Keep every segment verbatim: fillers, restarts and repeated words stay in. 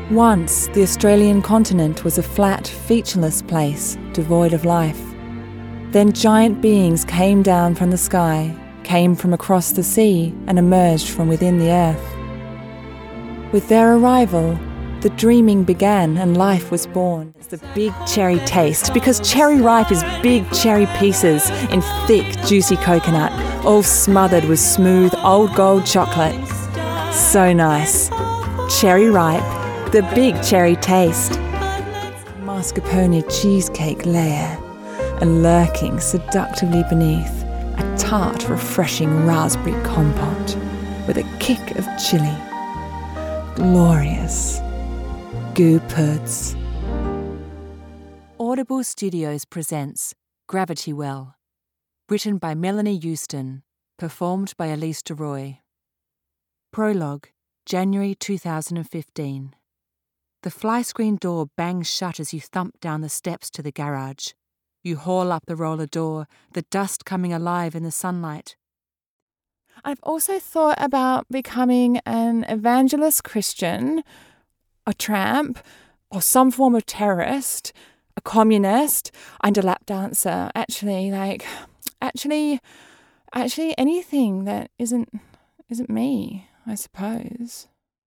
Once, the Australian continent was a flat, featureless place, devoid of life. Then giant beings came down from the sky, came from across the sea, and emerged from within the earth. With their arrival, the dreaming began and life was born. It's the big cherry taste, because cherry ripe is big cherry pieces in thick, juicy coconut, all smothered with smooth, old gold chocolate. So nice. Cherry ripe, the big cherry taste. Mascarpone cheesecake layer, and lurking seductively beneath, a tart, refreshing raspberry compote with a kick of chili. Glorious. Goo-puds. Audible Studios presents Gravity Well, written by Melanie Euston, performed by Elise de Roy. Prologue, January two thousand fifteen. The fly screen door bangs shut as you thump down the steps to the garage. You haul up the roller door, the dust coming alive in the sunlight. I've also thought about becoming an evangelist Christian, a tramp, or some form of terrorist, a communist, and a lap dancer. Actually, like, actually, actually anything that isn't, isn't me, I suppose.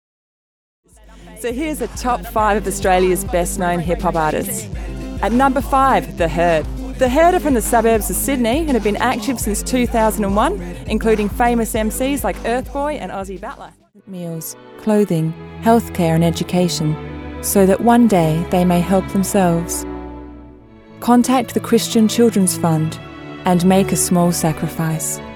So here's the top five of Australia's best-known hip-hop artists. At number five, The Herd. The Herd are from the suburbs of Sydney and have been active since two thousand one, including famous M Cs like Earthboy and Ozzy Battler. Meals, clothing, healthcare and education, so that one day they may help themselves. Contact the Christian Children's Fund and make a small sacrifice.